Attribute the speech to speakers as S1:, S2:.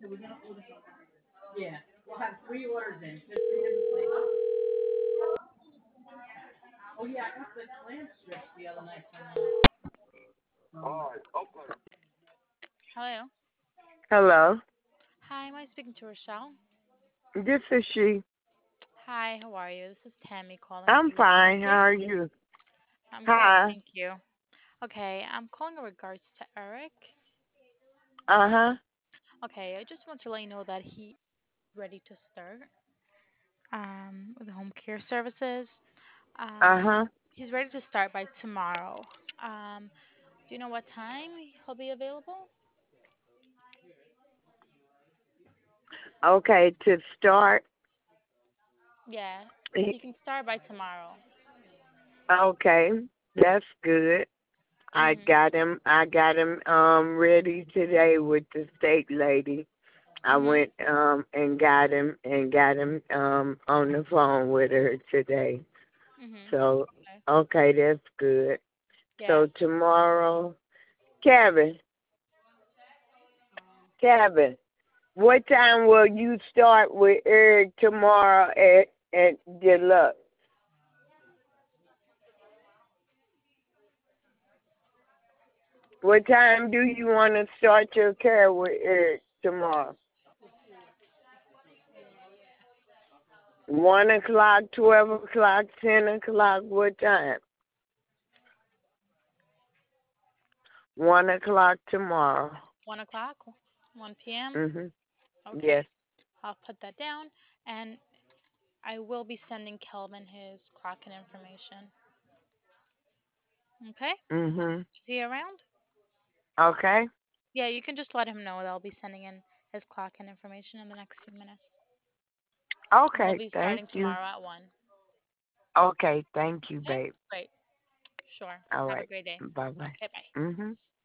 S1: Yeah, we'll have 3 orders in. Oh yeah, I got the clam strips the other night
S2: Hello.
S3: Hello.
S2: Hi, am I speaking to Rochelle?
S3: This is she.
S2: Hi, how are you? This is Tammy calling
S3: I'm
S2: from the home
S3: fine. How
S2: care.
S3: are you?
S2: I'm good,
S3: Hi.
S2: thank you. Okay, I'm calling in regards to Eric.
S3: Uh-huh.
S2: Okay, I just want to let you know that he's ready to start with the home care services.
S3: Uh-huh.
S2: He's ready to start by tomorrow. Um, do you know what time he'll be available?
S3: Okay, to start.
S2: Yeah, he
S3: he-
S2: can start by tomorrow.
S3: Okay, that's good.
S2: Mhm.
S3: I got him ready today with the state lady. I
S2: Mhm.
S3: went and got him on the phone with her today.
S2: Mhm.
S3: So
S2: Okay.
S3: okay, that's good.
S2: Yeah.
S3: So tomorrow, Kevin, Kevin, what time will you start with Eric tomorrow at Deluxe? What time do you want to start your care with Eric tomorrow? 1 o'clock, 12 o'clock, 10 o'clock. What time? 1 o'clock tomorrow.
S2: 1 o'clock. 1 p.m.
S3: Mhm.
S2: Okay.
S3: Yes.
S2: I'll put that down, and I will be sending Kelvin his clock and information. Okay?
S3: Mhm.
S2: Is he around?
S3: Okay.
S2: Yeah, you can just let him know that I'll be sending in his clock and information in the next few minutes. And he'll
S3: Okay.
S2: be
S3: Thank
S2: starting
S3: you.
S2: tomorrow at 1.
S3: Okay. Thank you,
S2: Okay?
S3: babe.
S2: Great. Sure.
S3: All
S2: Have a
S3: right.
S2: great day.
S3: Bye bye.
S2: Okay, bye.
S3: Mhm.